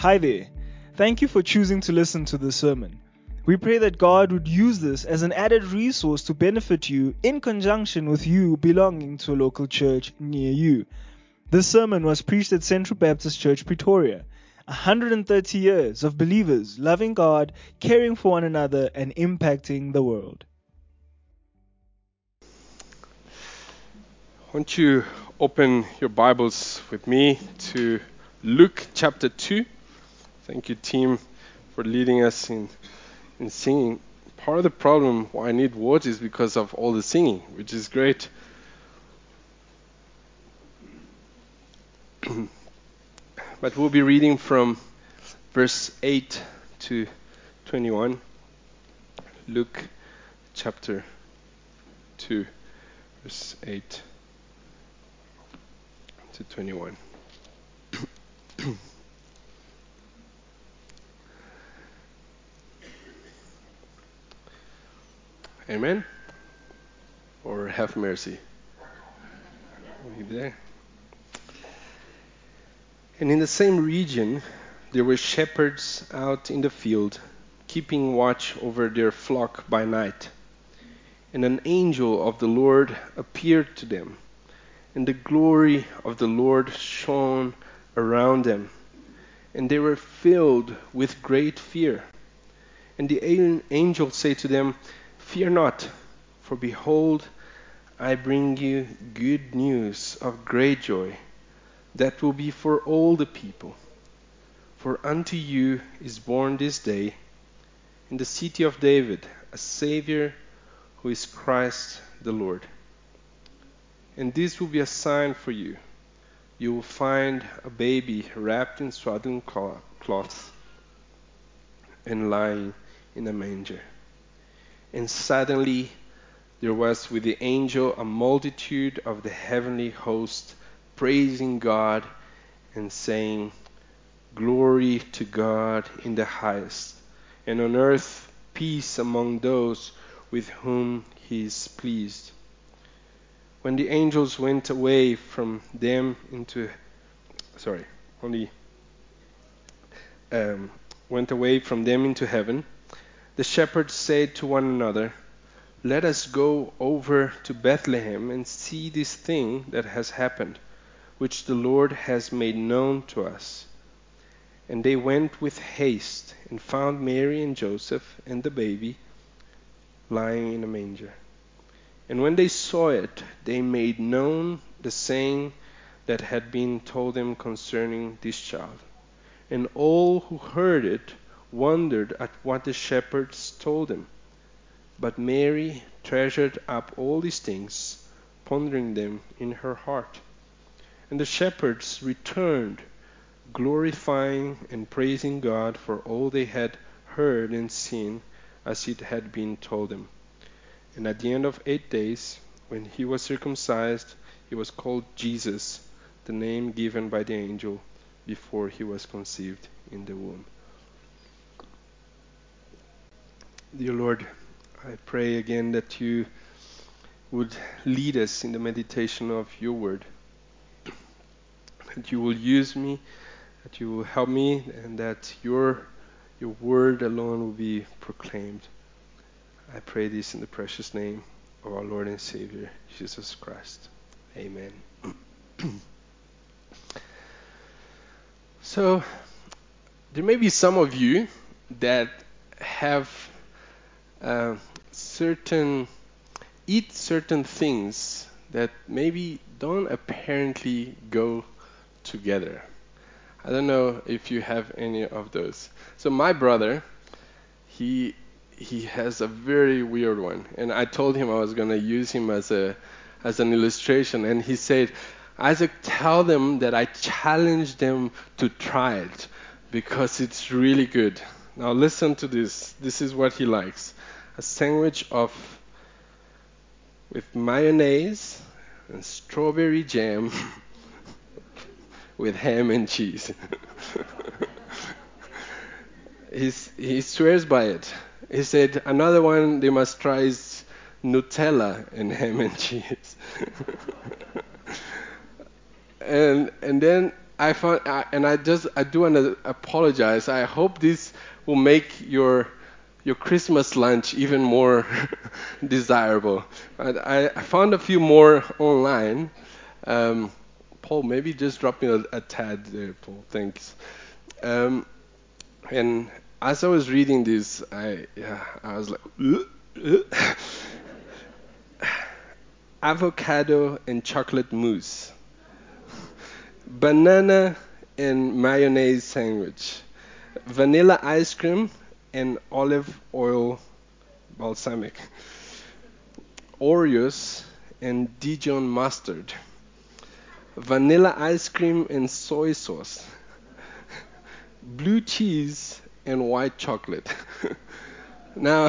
Hi there. Thank you for choosing to listen to this sermon. We pray that God would use this as an added resource to benefit you in conjunction with you belonging to a local church near you. This sermon was preached at Central Baptist Church, Pretoria. 130 years of believers loving God, caring for one another, and impacting the world. Won't you open your Bibles with me to Luke chapter 2? Thank you, team, for leading us in singing. Part of the problem why I need words is because of all the singing, which is great. But we'll be reading from verse 8 to 21. Luke chapter 2, verse 8 to 21. Amen? Or have mercy. Are you there? And in the same region there were shepherds out in the field, keeping watch over their flock by night. And an angel of the Lord appeared to them, and the glory of the Lord shone around them, and they were filled with great fear. And the angel said to them, "Fear not, for behold, I bring you good news of great joy, that will be for all the people. For unto you is born this day in the city of David a Savior, who is Christ the Lord. And this will be a sign for you. You will find a baby wrapped in swaddling cloths and lying in a manger." And suddenly there was with the angel a multitude of the heavenly host, praising God and saying, "Glory to God in the highest, and on earth peace among those with whom he is pleased." When the angels went away from them into heaven, the shepherds said to one another, "Let us go over to Bethlehem and see this thing that has happened, which the Lord has made known to us." And they went with haste and found Mary and Joseph and the baby lying in a manger. And when they saw it, they made known the saying that had been told them concerning this child. And all who heard it wondered at what the shepherds told them. But Mary treasured up all these things, pondering them in her heart. And the shepherds returned, glorifying and praising God for all they had heard and seen as it had been told them. And at the end of 8 days, when he was circumcised, he was called Jesus, the name given by the angel before he was conceived in the womb. Dear Lord, I pray again that you would lead us in the meditation of your word, that you will use me, that you will help me, and that your word alone will be proclaimed. I pray this in the precious name of our Lord and Savior, Jesus Christ. Amen. So, there may be some of you that have eat certain things that maybe don't apparently go together. I don't know if you have any of those. So my brother, he has a very weird one, and I told him I was going to use him as an illustration, and he said, "Isaac, tell them that I challenge them to try it because it's really good." Now listen to this. This is what he likes: a sandwich with mayonnaise and strawberry jam with ham and cheese. He swears by it. He said another one they must try is Nutella and ham and cheese. and then I found, I do want to apologize. I hope this will make your Christmas lunch even more desirable. I found a few more online. Um, Paul, maybe just drop me a tad there, Paul. Thanks. Um, and as I was reading this, I was like, avocado and chocolate mousse, banana and mayonnaise sandwich, vanilla ice cream and olive oil balsamic, Oreos and Dijon mustard, vanilla ice cream and soy sauce, blue cheese and white chocolate. Now,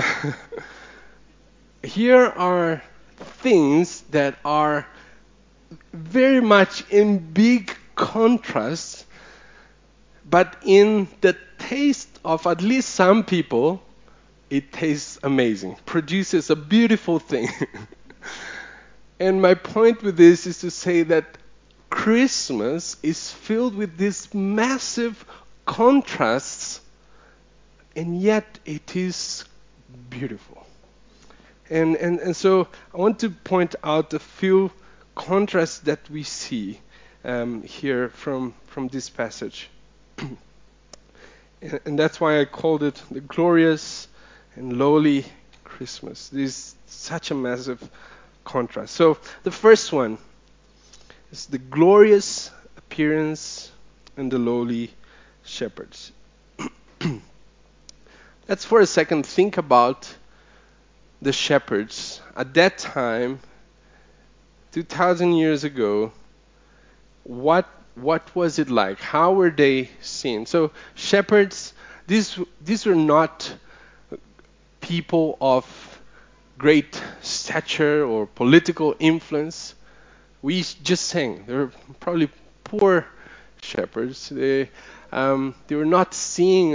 here are things that are very much in big contrast, but in the taste of at least some people, it tastes amazing, produces a beautiful thing. And my point with this is to say that Christmas is filled with these massive contrasts, and yet it is beautiful. And so I want to point out a few contrasts that we see here from this passage. And that's why I called it the glorious and lowly Christmas. This is such a massive contrast. So the first one is the glorious appearance and the lowly shepherds. Let's for a second think about the shepherds at that time, 2,000 years ago. What was it like? How were they seen? So shepherds, these were not people of great stature or political influence. We just sang. They were probably poor shepherds. They were not seen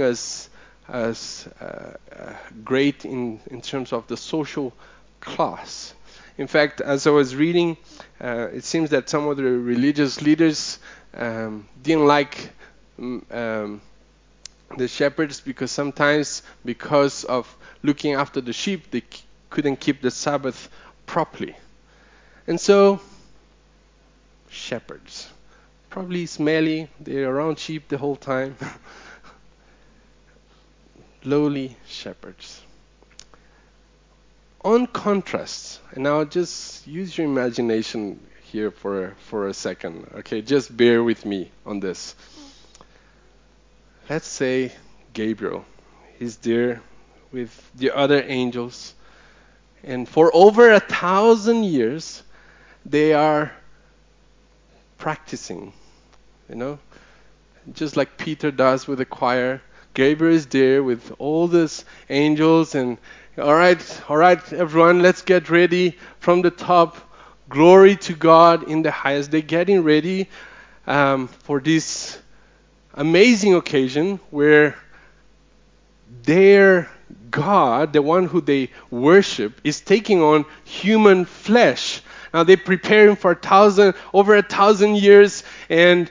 as great in terms of the social class. In fact, as I was reading, it seems that some of the religious leaders didn't like the shepherds because sometimes, because of looking after the sheep, they couldn't keep the Sabbath properly. And so, shepherds, probably smelly, they're around sheep the whole time. Lowly shepherds. On contrast, and now just use your imagination here for a second. Okay, just bear with me on this. Let's say Gabriel. He's there with the other angels, and for over 1,000 years, they are practicing, just like Peter does with the choir. Gabriel is there with all these angels, and all right, everyone, let's get ready from the top. Glory to God in the highest. They're getting ready for this amazing occasion where their God, the one who they worship, is taking on human flesh. Now they're preparing for over 1,000 years, and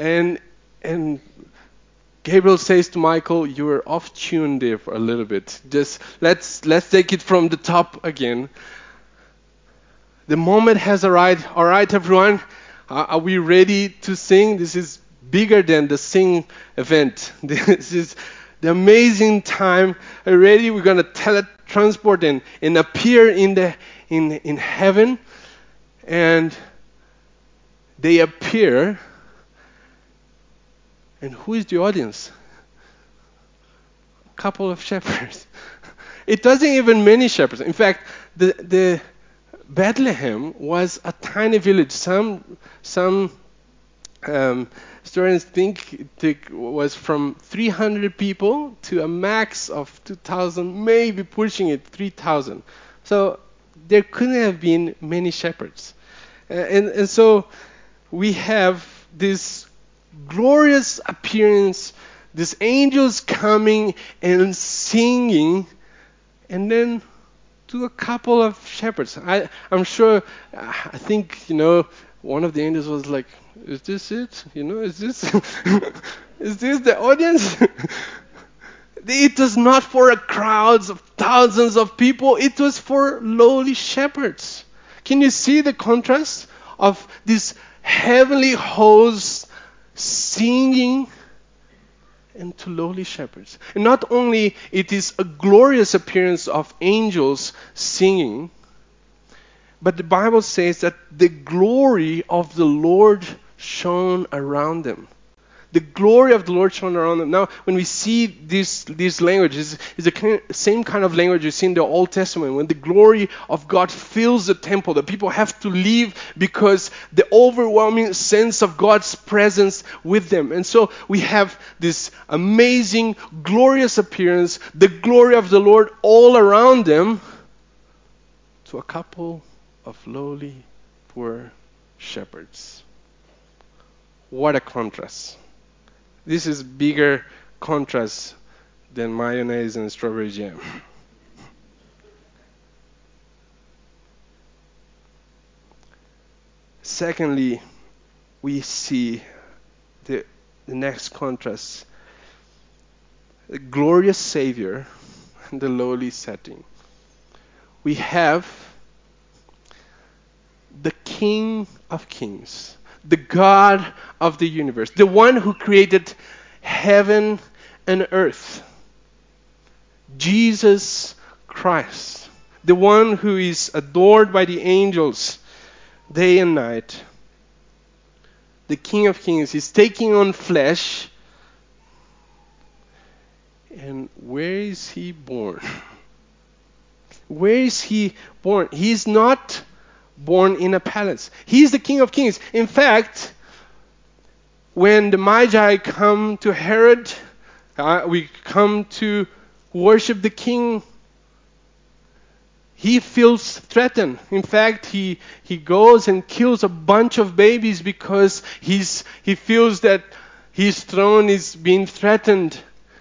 Gabriel says to Michael, "You were off tune there for a little bit. Just let's take it from the top again. The moment has arrived. All right, everyone, are we ready to sing? This is bigger than the sing event. This is the amazing time. Are you ready? We're gonna teletransport and appear in heaven." And they appear. And who is the audience? A couple of shepherds. It doesn't even many shepherds. In fact, the Bethlehem was a tiny village. Some historians think it was from 300 people to a max of 2,000, maybe pushing it 3,000. So there couldn't have been many shepherds. And so we have this glorious appearance, these angels coming and singing, and then to a couple of shepherds. I'm sure, I think, One of the angels was like, "Is this it? Is this is this the audience?" It was not for crowds of thousands of people. It was for lowly shepherds. Can you see the contrast of this heavenly host singing and to lowly shepherds? And not only it is a glorious appearance of angels singing, but the Bible says that the glory of the Lord shone around them. The glory of the Lord shone around them. Now, when we see this language, is the same kind of language you see in the Old Testament. When the glory of God fills the temple, the people have to leave because the overwhelming sense of God's presence with them. And so we have this amazing, glorious appearance, the glory of the Lord all around them, to a couple of lowly, poor shepherds. What a contrast. This is bigger contrast than mayonnaise and strawberry jam. Secondly, we see the next contrast. The glorious Savior and the lowly setting. We have the King of Kings, the God of the universe, the one who created heaven and earth, Jesus Christ, the one who is adored by the angels day and night. The King of Kings is taking on flesh. And where is he born? Where is he born? He's not born in a palace. He's the King of Kings. In fact, when the Magi come to Herod, we come to worship the king, he feels threatened. In fact, he goes and kills a bunch of babies because he feels that his throne is being threatened.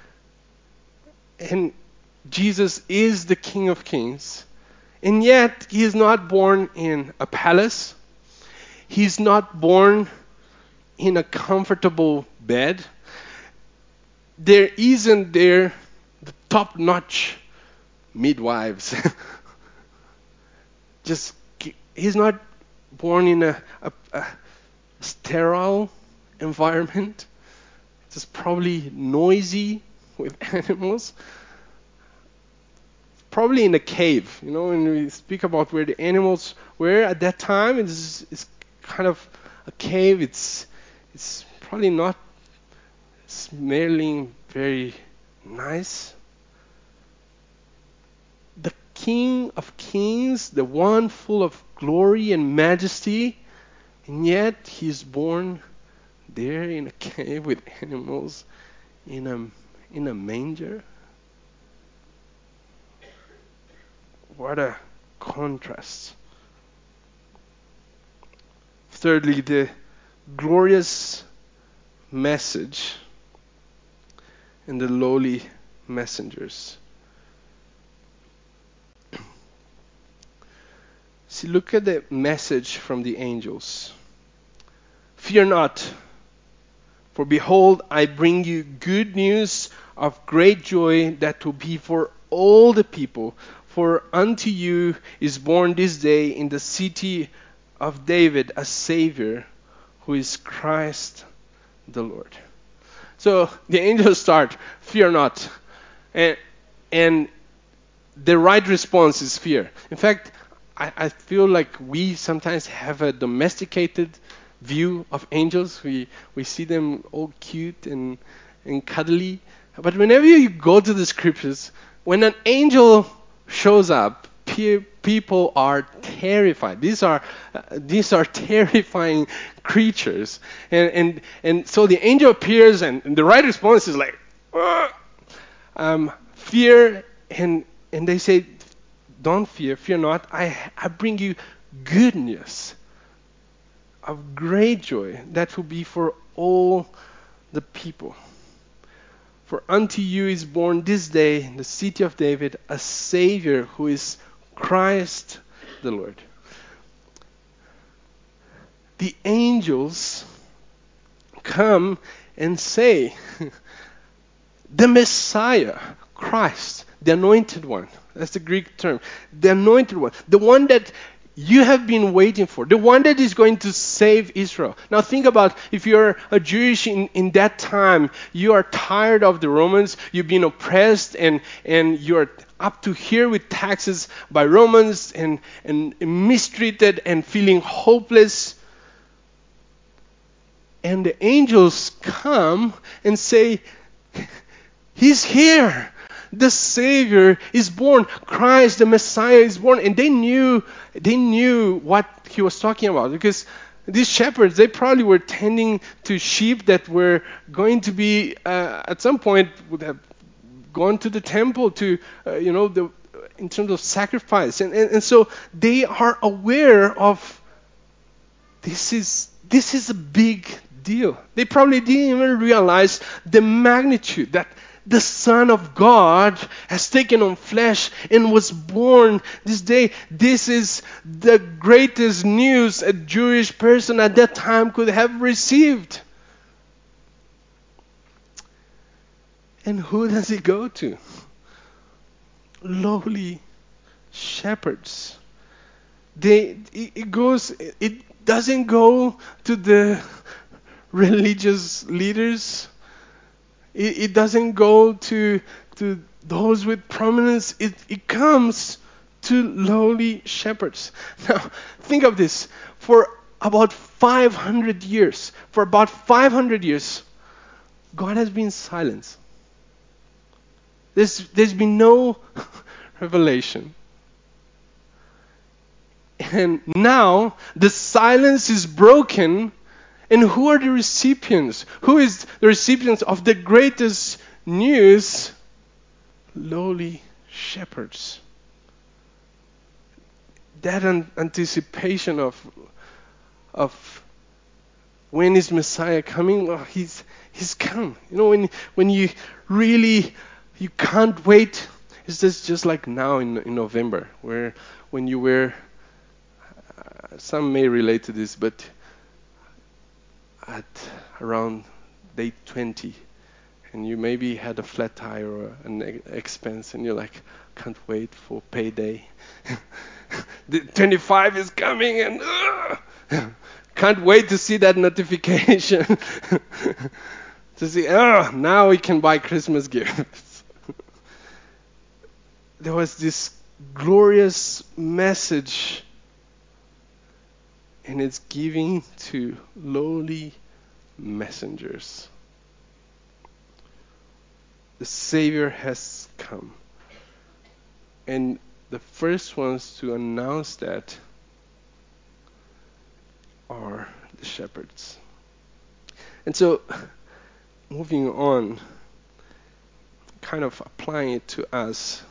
And Jesus is the King of Kings. And yet, he is not born in a palace. He's not born in a comfortable bed. There isn't the top-notch midwives. He's not born in a sterile environment. It's probably noisy with animals. Probably in a cave. When we speak about where the animals were at that time, it's kind of a cave. It's probably not smelling very nice. The King of Kings, the one full of glory and majesty, and yet he's born there in a cave with animals in a manger. What a contrast. Thirdly, the glorious message and the lowly messengers. See, look at the message from the angels. Fear not, for behold, I bring you good news of great joy that will be for all the people. For unto you is born this day in the city of David a Savior, who is Christ the Lord. So the angels start, fear not. And the right response is fear. In fact, I feel like we sometimes have a domesticated view of angels. We see them all cute and cuddly. But whenever you go to the scriptures, when an angel shows up, people are terrified. These are terrifying creatures. And so the angel appears, and the right response is like, fear, and they say, don't fear not. I bring you good news of great joy that will be for all the people. For unto you is born this day in the city of David a Savior, who is Christ the Lord. the angels come and say, the Messiah, Christ, the anointed one, that's the Greek term, the anointed one, the one that you have been waiting for, the one that is going to save Israel. Now think about, if you're a Jewish in that time, you are tired of the Romans, you've been oppressed, and you're up to here with taxes by Romans, and mistreated and feeling hopeless. And the angels come and say, He's here. The Savior is born. Christ, the Messiah, is born. And they knew what he was talking about, because these shepherds, they probably were tending to sheep that were going to be, at some point, would have gone to the temple to, in terms of sacrifice. And so they are aware of this is a big deal. They probably didn't even realize the magnitude that the Son of God has taken on flesh and was born this day. This is the greatest news a Jewish person at that time could have received. And who does he go to? Lowly shepherds. It doesn't go to the religious leaders. It doesn't go to those with prominence. It comes to lowly shepherds. Now, think of this. For about 500 years, God has been silent. There's been no revelation. And now the silence is broken. And who are the recipients? Who is the recipients of the greatest news? Lowly shepherds. That anticipation of when is Messiah coming? Well, he's come. When you really, you can't wait. It's just like now in November, when you were, some may relate to this, but at around day 20, and you maybe had a flat tire or an expense, and you're like, can't wait for payday. The 25 is coming, and can't wait to see that notification. To see, now we can buy Christmas gifts. There was this glorious message, and it's giving to lowly messengers. The Savior has come. And the first ones to announce that are the shepherds. And so, moving on, kind of applying it to us,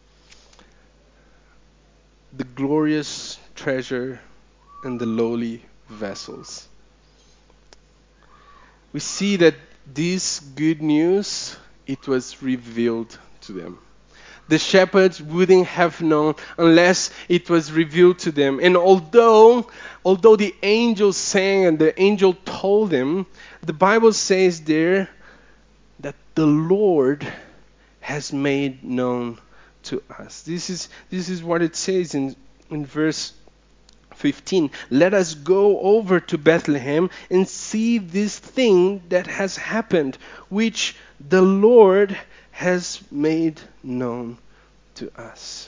the glorious treasure and the lowly vessels. We see that this good news, it was revealed to them. The shepherds wouldn't have known unless it was revealed to them. And although the angel sang and the angel told them, the Bible says there that the Lord has made known to us. This is what it says in verse 15. Let us go over to Bethlehem and see this thing that has happened, which the Lord has made known to us.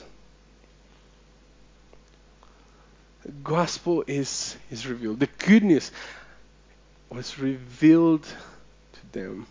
The gospel is revealed. The good news was revealed to them.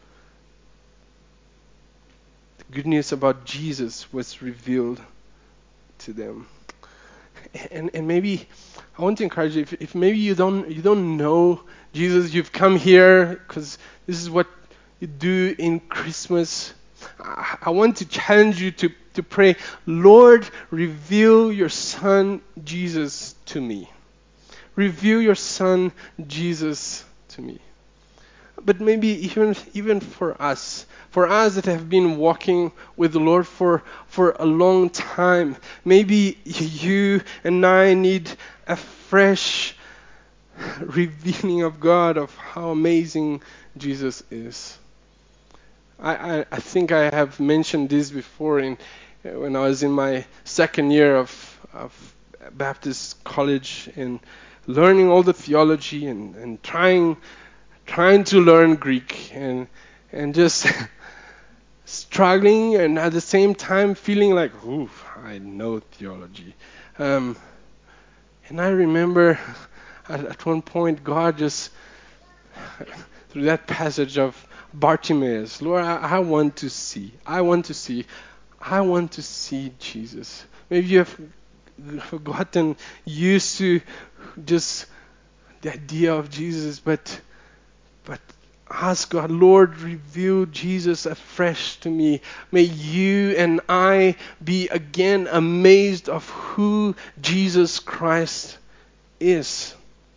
The good news about Jesus was revealed to them. And maybe I want to encourage you, if maybe you don't know Jesus, you've come here because this is what you do in Christmas. I want to challenge you to pray, Lord, reveal your Son Jesus to me. Reveal your Son Jesus to me. But maybe even for us that have been walking with the Lord for a long time, maybe you and I need a fresh revealing of God, of how amazing Jesus is. I think I have mentioned this before when I was in my second year of Baptist college and learning all the theology and trying to learn Greek and just struggling, and at the same time feeling like, ooh, I know theology. And I remember at one point God just, through that passage of Bartimaeus, Lord, I want to see. I want to see Jesus. Maybe you have gotten used to just the idea of Jesus, but ask God, Lord, reveal Jesus afresh to me. May you and I be again amazed of who Jesus Christ is.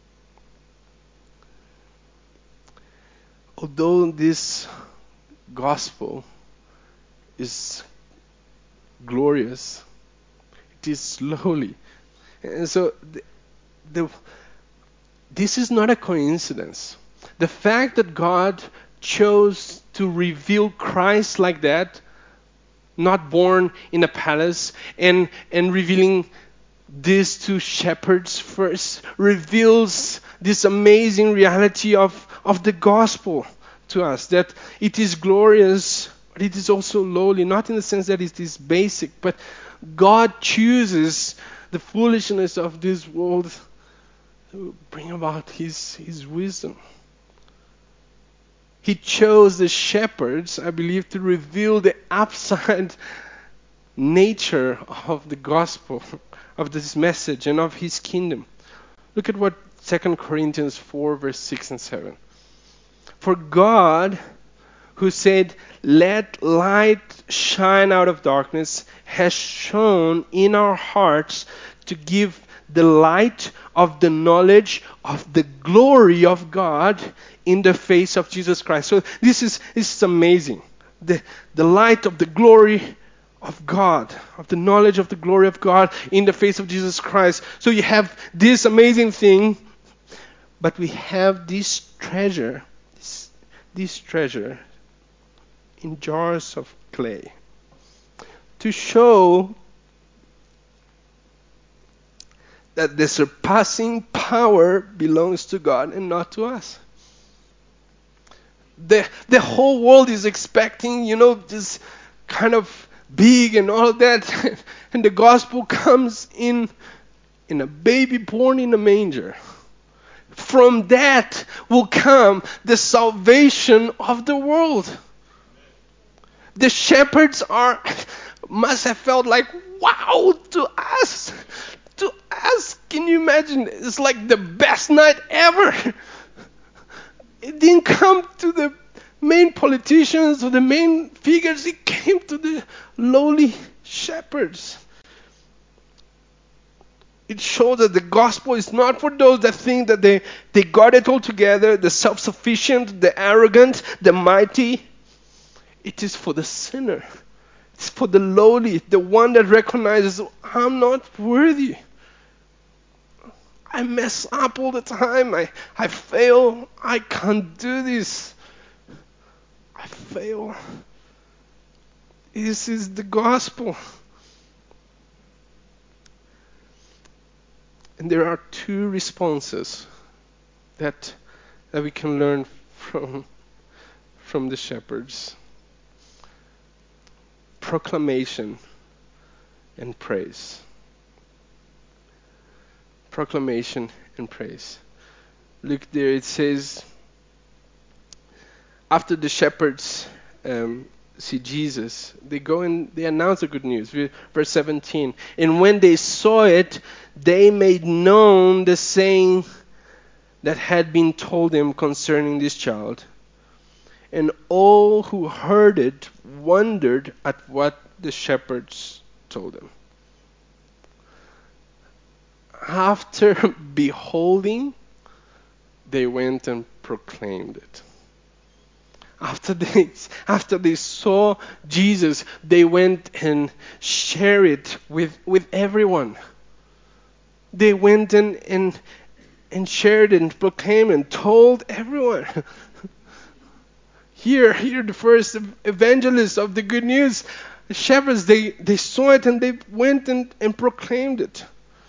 Although this gospel is glorious, it is slowly. And so this is not a coincidence. The fact that God chose to reveal Christ like that, not born in a palace, and revealing this to shepherds first, reveals this amazing reality of the gospel to us, that it is glorious, but it is also lowly, not in the sense that it is basic, but God chooses the foolishness of this world to bring about his wisdom. He chose the shepherds, I believe, to reveal the upside nature of the gospel, of this message, and of his kingdom. Look at what 2 Corinthians 4, verse 6 and 7. For God, who said, "Let light shine out of darkness," has shone in our hearts to give the light of the knowledge of the glory of God in the face of Jesus Christ. So this is amazing. The light of the glory of God, of the knowledge of the glory of God in the face of Jesus Christ. So you have this amazing thing, but we have this treasure in jars of clay to show that the surpassing power belongs to God and not to us. The whole world is expecting, this kind of big and all of that, and the gospel comes in a baby born in a manger. From that will come the salvation of the world. The shepherds must have felt like, wow, to us, can you imagine? It's like the best night ever. It didn't come to the main politicians or the main figures. It came to the lowly shepherds. It shows that the gospel is not for those that think that they got it all together, the self-sufficient, the arrogant, the mighty. It is for the sinner. It's for the lowly, the one that recognizes, I'm not worthy. I mess up all the time. I fail. I can't do this. I fail. This is the gospel. And there are two responses that we can learn from the shepherds. Proclamation and praise. Proclamation and praise. Look there, it says, after the shepherds see Jesus, they go and they announce the good news. Verse 17. And when they saw it, they made known the saying that had been told them concerning this child. And all who heard it wondered at what the shepherds told them. After beholding, they went and proclaimed it. After they saw Jesus, they went and shared it with everyone. They went and and shared and proclaimed and told everyone. Here, the first evangelists of the good news. The shepherds, they saw it and they went and proclaimed it.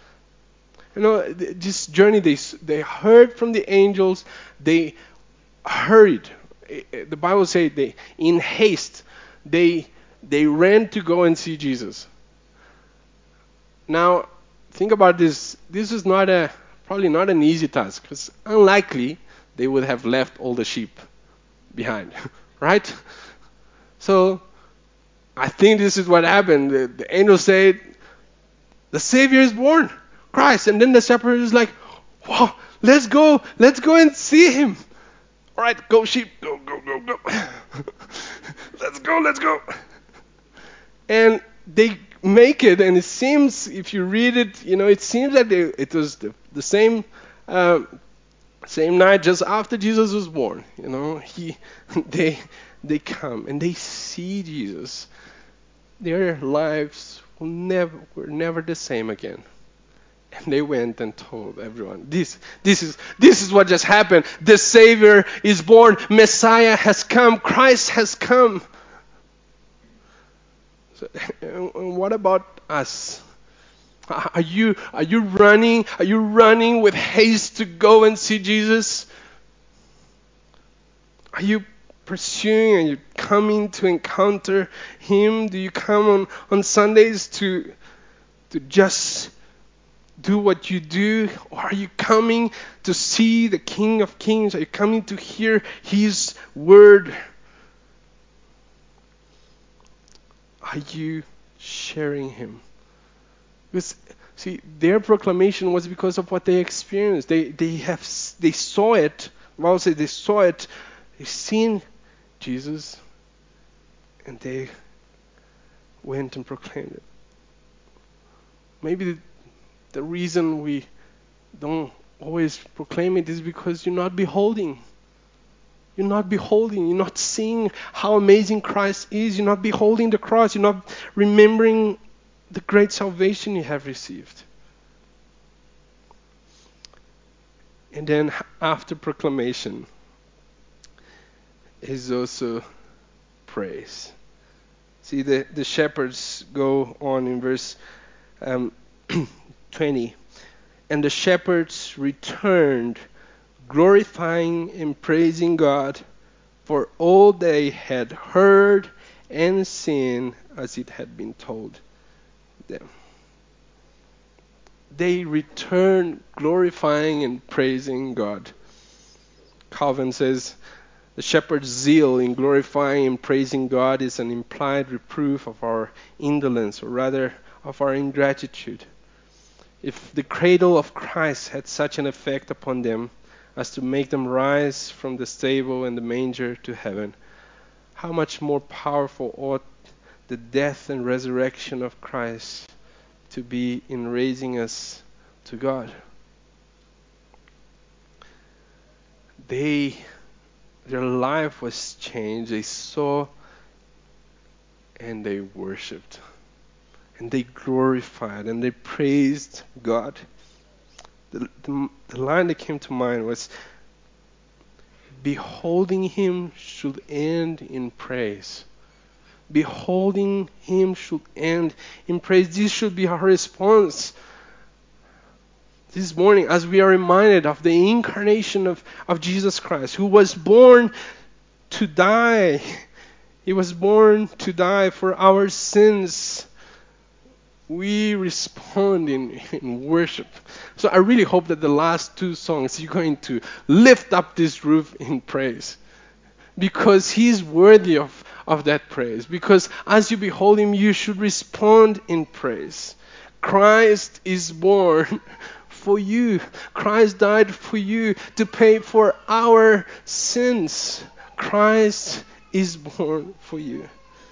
This journey, they heard from the angels. They hurried. The Bible says in haste, they ran to go and see Jesus. Now, think about this. This is probably not an easy task, because unlikely they would have left all the sheep behind, right? So I think this is what happened. The angel said, "The Savior is born, Christ," and then the shepherd is like, "Wow, let's go and see him." All right, go sheep, go. Let's go. And they make it, and it seems, if you read it, it seems that it was the same night just after Jesus was born. They come and they see Jesus. Their lives were never the same again. And they went and told everyone, this is what just happened. The Savior is born. Messiah has come. Christ has come. So, and what about us? Are you running? Are you running with haste to go and see Jesus? Are you pursuing and you coming to encounter him? Do you come on Sundays to just do what you do? Or are you coming to see the King of Kings? Are you coming to hear his word? Are you sharing him? Because, see, their proclamation was because of what they experienced. They saw it. The Bible says they saw it. They seen Jesus, and they went and proclaimed it. Maybe the reason we don't always proclaim it is because you're not beholding. You're not beholding. You're not seeing how amazing Christ is. You're not beholding the cross. You're not remembering the great salvation you have received. And then after proclamation is also praise. See, the shepherds go on in verse 20. And the shepherds returned, glorifying and praising God for all they had heard and seen as it had been told them. They returned glorifying and praising God. Calvin says, the shepherd's zeal in glorifying and praising God is an implied reproof of our indolence, or rather of our ingratitude. If the cradle of Christ had such an effect upon them as to make them rise from the stable and the manger to heaven, how much more powerful ought the death and resurrection of Christ to be in raising us to God? Their life was changed. They saw and they worshipped. And they glorified and they praised God. The line that came to mind was, beholding him should end in praise. Beholding him should end in praise. This should be our response this morning as we are reminded of the incarnation of Jesus Christ, who was born to die. He was born to die for our sins. We respond in worship. So I really hope that the last two songs you're going to lift up this roof in praise, because he's worthy of that praise. Because as you behold him, you should respond in praise. Christ is born for you. Christ died for you to pay for our sins. Christ is born for you.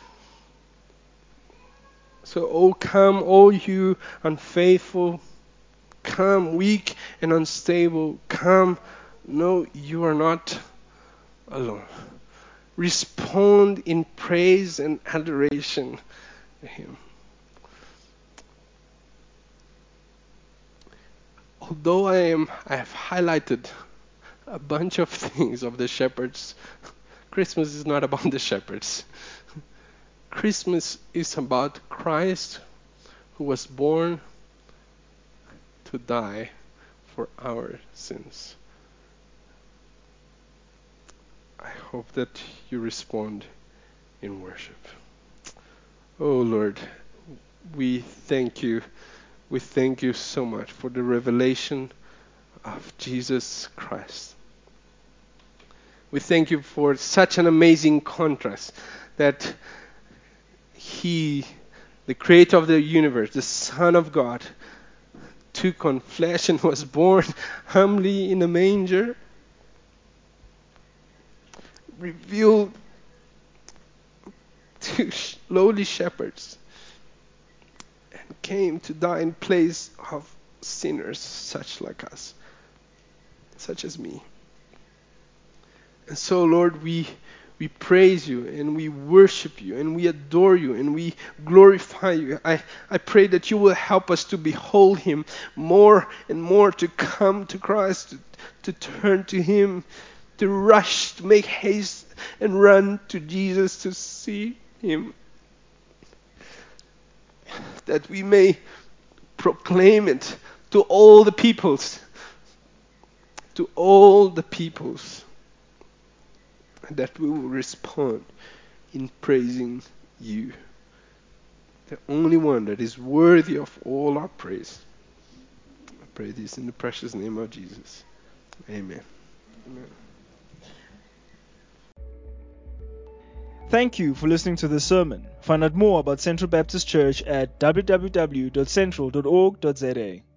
So, oh, come, all you unfaithful. Come, weak and unstable. Come. No, you are not alone. Respond in praise and adoration to him. although I have highlighted a bunch of things of the shepherds, Christmas is not about the shepherds. Christmas is about Christ who was born to die for our sins. I hope that you respond in worship. Oh Lord, we thank you. We thank you so much for the revelation of Jesus Christ. We thank you for such an amazing contrast that He, the creator of the universe, the Son of God, took on flesh and was born humbly in a manger, revealed to lowly shepherds, and came to die in place of sinners such like us, such as me. And so, Lord, we praise you and we worship you and we adore you and we glorify you. I pray that you will help us to behold him more and more, to come to Christ, to turn to him, to rush, to make haste and run to Jesus to see him, that we may proclaim it to all the peoples, to all the peoples, and that we will respond in praising you, the only one that is worthy of all our praise. I pray this in the precious name of Jesus. Amen. Amen. Thank you for listening to this sermon. Find out more about Central Baptist Church at www.central.org.za.